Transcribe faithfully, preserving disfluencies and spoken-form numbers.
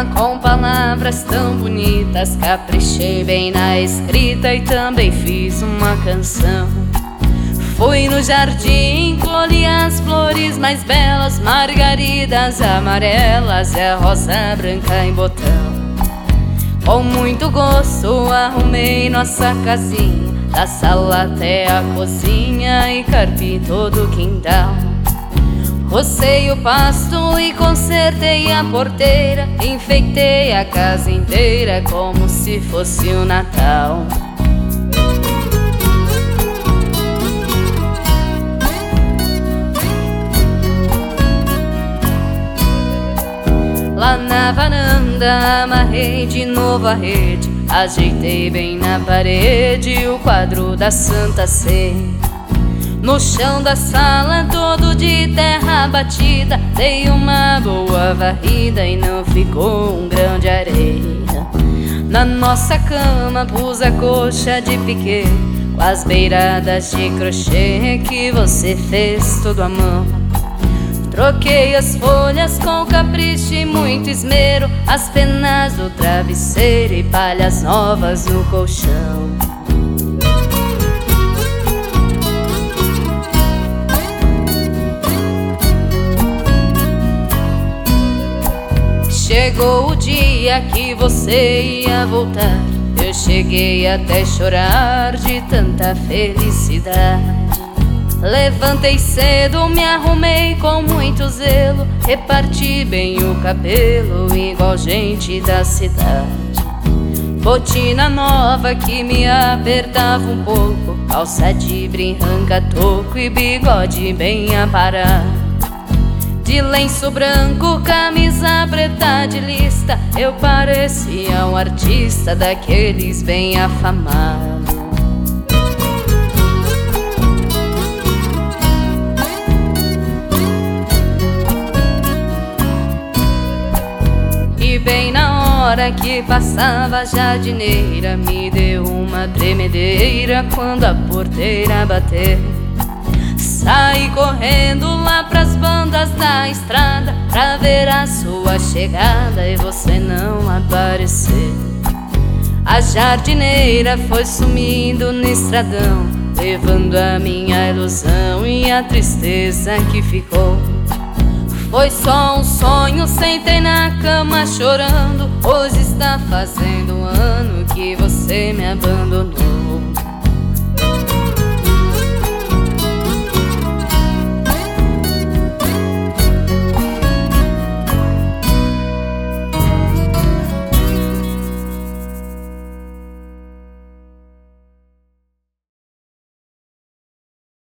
poema com palavras tão bonitas. Caprichei bem na escrita e também fiz uma canção. Fui no jardim, colhi as flores mais belas, margaridas amarelas e a rosa branca em botão. Com muito gosto arrumei nossa casinha, da sala até a cozinha, e carpi todo o quintal. Rocei o pasto e consertei a porteira, enfeitei a casa inteira como se fosse o Natal. Lá na varanda amarrei de novo a rede, ajeitei bem na parede o quadro da Santa Ceia. No chão da sala todo de terra batida, dei uma boa varrida e não ficou um grão de areia. Na nossa cama pus a coxa de piquê, com as beiradas de crochê que você fez tudo à mão. Troquei as folhas com capricho e muito esmero, as penas do travesseiro e palhas novas no colchão. Chegou o dia que você ia voltar, eu cheguei até chorar de tanta felicidade. Levantei cedo, me arrumei com muito zelo, reparti bem o cabelo igual gente da cidade. Botina nova que me apertava um pouco, calça de brinranca, toco e bigode bem aparado. De lenço branco, camisa preta de lista, eu parecia um artista daqueles bem afamados. E bem na hora que passava a jardineira, me deu uma tremedeira quando a porteira bateu. Saí correndo lá pras bandas da estrada pra ver a sua chegada e você não apareceu. A jardineira foi sumindo no estradão, levando a minha ilusão e a tristeza que ficou. Foi só um sonho, sentei na cama chorando, hoje está fazendo um ano que você me abandonou.